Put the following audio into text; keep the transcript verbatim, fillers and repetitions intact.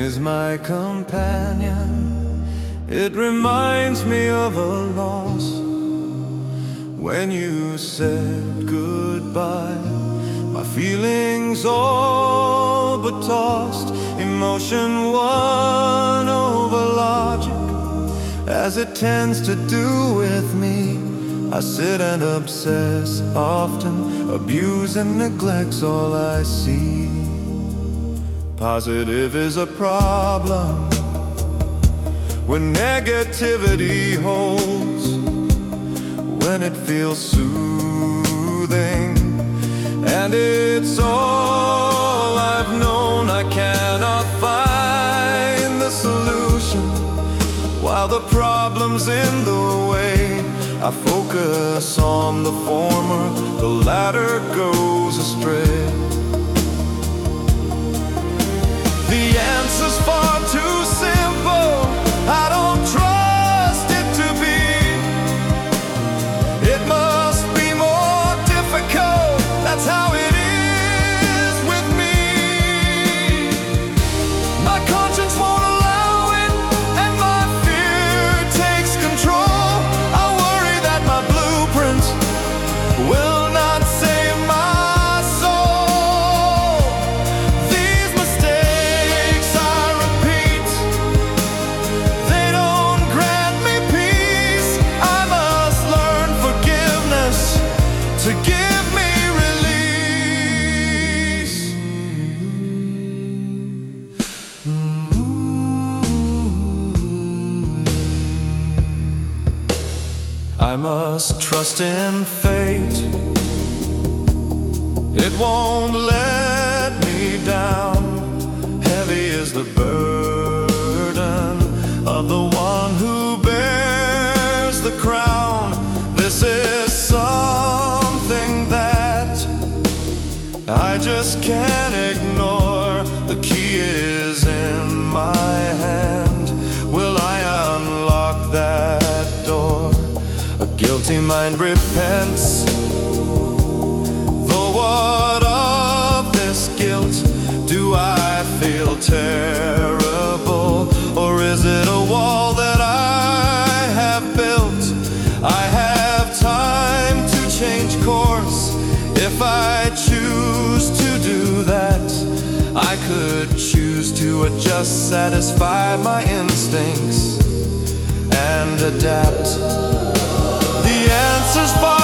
is my companion. It reminds me of a loss. When you said goodbye, my feelings all but tossed. Emotion won over logic, as it tends to do with me. I sit and obsess often, abuse and neglect's all I see. Positive is a problem when negativity holds, when it feels soothing and it's all I've known. I cannot find the solution while the problem's in the way. I focus on the former, the latter goes astray. The answer's far too simple, I don't trust it to be. It must be more difficult, that's how it is with me. My conscience won't allow it, and my fear takes control. I worry that my blueprints will not save my soul. These mistakes I repeat, they don't grant me peace. I must learn forgiveness to give me release. I must trust in fate, it won't let me down. Heavy is the burden of the one who bears the crown. This is something that I just can't ignore. The key is in my hand. Will I unlock that door? A guilty mind repents. Though what of this guilt? Do I feel terrible? Or is it a wall that I have built? I have time to change course if I choose to do that. I could choose to adjust, satisfy my instincts and adapt. The answer's far